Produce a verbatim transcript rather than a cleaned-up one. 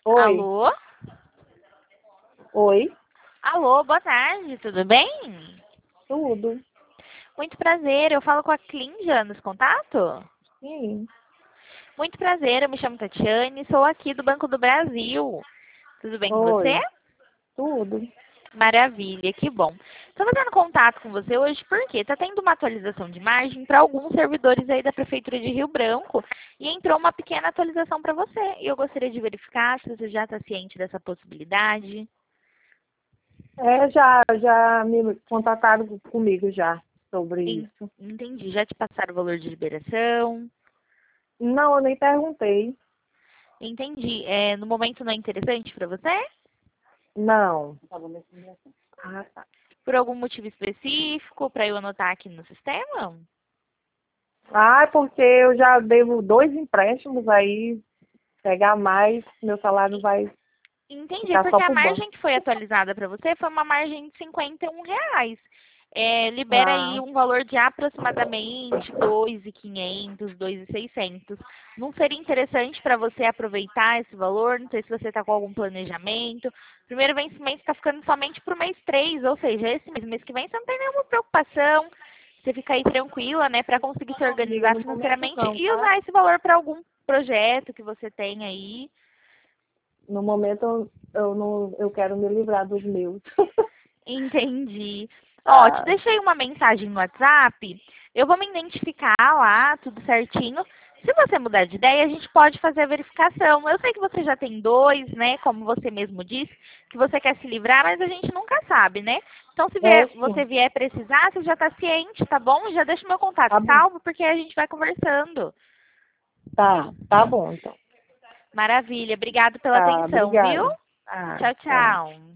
Oi, Alô? oi, Alô, boa tarde, tudo bem? tudo. Muito prazer, eu falo com a Clíndia nos contato? Sim, Muito prazer, eu me chamo Tatiane, sou aqui do Banco do Brasil. Tudo bem com você? oi, tudo. Maravilha, que bom. Estou fazendo contato com você hoje porque está tendo uma atualização de margem para alguns servidores aí da Prefeitura de Rio Branco e entrou uma pequena atualização para você. E eu gostaria de verificar se você já está ciente dessa possibilidade. É, já, já me contataram comigo já sobre En- isso. Entendi, já te passaram o valor de liberação? Não, eu nem perguntei. Entendi. É, no momento não é interessante para você? Não. Ah, tá. Por algum motivo específico, para eu anotar aqui no sistema? Ah, é porque eu já devo dois empréstimos aí, pegar mais, meu salário vai Entendi, ficar só porque a pro banco. margem que foi atualizada para você foi uma margem de cinquenta e um reais. É, libera aí Ah, um valor de aproximadamente dois mil e quinhentos, dois mil e seiscentos. Não seria interessante para você aproveitar esse valor? Não sei se você está com algum planejamento. Primeiro vencimento está ficando somente para o mês três, ou seja, esse mês, mês que vem você não tem nenhuma preocupação. Você fica aí tranquila, né, para conseguir se amiga, organizar no momento financeiramente não, e tá? usar esse valor para algum projeto que você tem aí. No momento eu, eu não, eu quero me livrar dos meus. Entendi. Ó, te Ah, deixei uma mensagem no WhatsApp. Eu vou me identificar lá, tudo certinho. Se você mudar de ideia, a gente pode fazer a verificação. Eu sei que você já tem dois, né? Como você mesmo disse, que você quer se livrar, mas a gente nunca sabe, né? Então, se é vier, sim. você vier precisar, você já está ciente, tá bom? Já deixa o meu contato Tá bom. salvo, porque a gente vai conversando. Tá, tá bom então. Maravilha. Obrigado pela Tá, atenção, viu? obrigada. Ah, Tchau, tchau. tchau.